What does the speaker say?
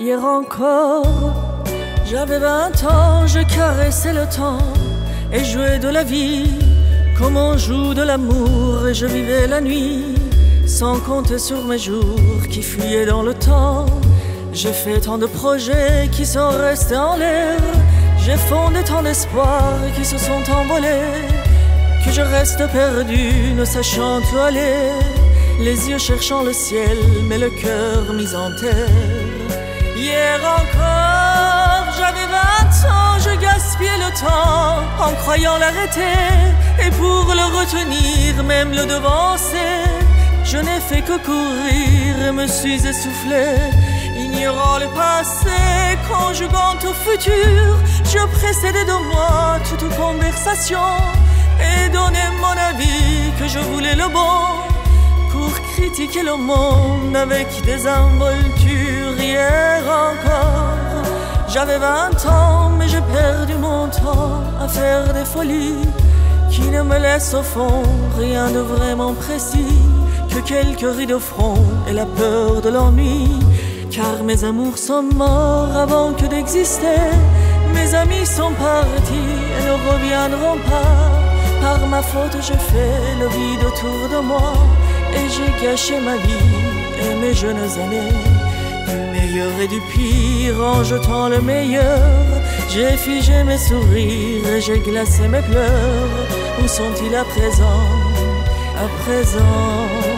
Hier encore, j'avais 20 ans, je caressais le temps et jouais de la vie comme on joue de l'amour. Et je vivais la nuit sans compter sur mes jours qui fuyaient dans le temps. J'ai fait tant de projets qui sont restés en l'air. J'ai fondé tant d'espoirs qui se sont envolés, que je reste perdu, ne sachant où aller, les yeux cherchant le ciel, mais le cœur mis en terre. Hier encore, j'avais 20 ans, je gaspillais le temps en croyant l'arrêter, et pour le retenir, même le devancer, je n'ai fait que courir et me suis essoufflé. Ignorant le passé, conjuguant au futur, je précédais de moi toute conversation et donnais mon avis que je voulais le bon pour critiquer le monde avec des involtures. Hier encore, j'avais 20 ans, mais j'ai perdu mon temps à faire des folies qui ne me laissent au fond rien de vraiment précis que quelques rides au front et la peur de l'ennui. Car mes amours sont morts avant que d'exister. Mes amis sont partis et ne reviendront pas. Par ma faute j'ai fait le vide autour de moi, et j'ai gâché ma vie et mes jeunes années. Du meilleur et du pire en jetant le meilleur, j'ai figé mes sourires et j'ai glacé mes pleurs. Où sont-ils à présent, à présent?